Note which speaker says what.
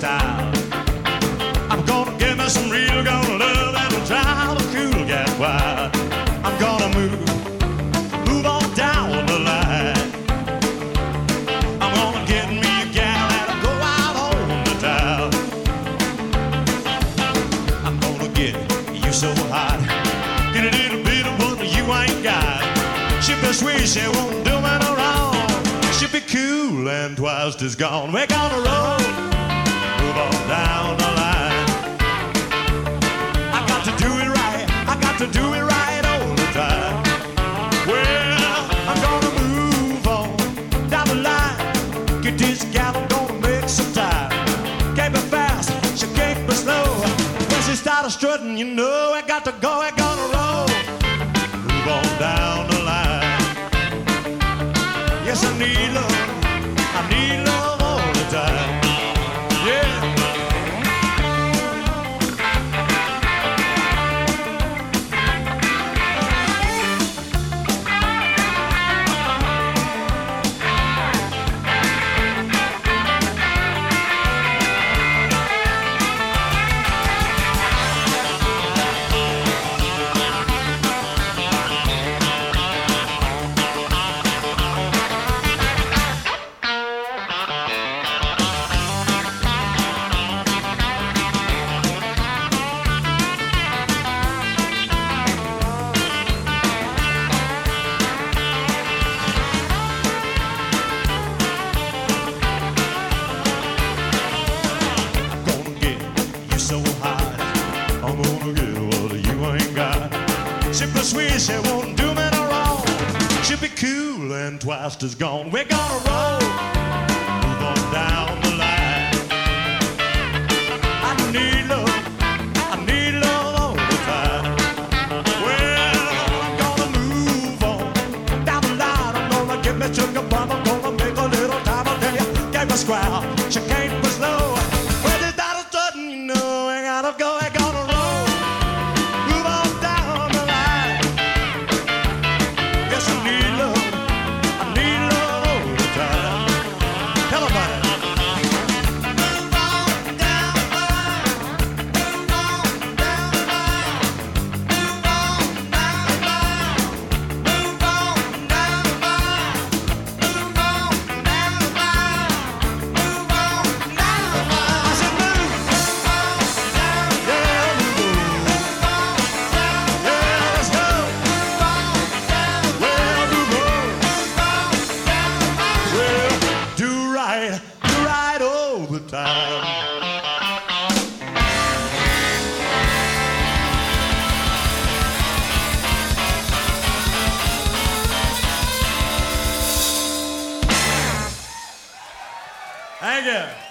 Speaker 1: style. I'm gonna give me some real, gonna love that child, a cool get wild. I'm gonna move on down the line. I'm gonna get me a gal that'll go out on the town. I'm gonna get you so hot, get a little bit of what you ain't got. She'll be sweet, she won't do me no wrong. She'll be cool and twice as gone. We're gonna roll, move on down the line. I got to do it right, I got to do it right all the time. Well, I'm gonna move on down the line. Get this gal, I'm gonna make some time. Can't be fast, she can't be slow. When she started strutting, you know I got to go, I gonna roll, move on down the line. Yes, I need love all the time. Yeah. So hot, I'm gonna get what you ain't got. She'll be sweet, she won't do me no wrong. She'll be cool and twice as gone. We're gonna roll, move on down the line. I need love all the time. Well, I'm gonna move on down the line. I'm gonna give me sugar bomb, I'm gonna make a little time. I'll tell you, gave a square, she can't be slow. Go, I gonna roll, move on down the line. Yes, I need love all the time. Tell about it. Move on down the line, move on down the line, move on down the line, move on down the line, move on down the line, move on down the line. I said move. Do right all the time. Thank you.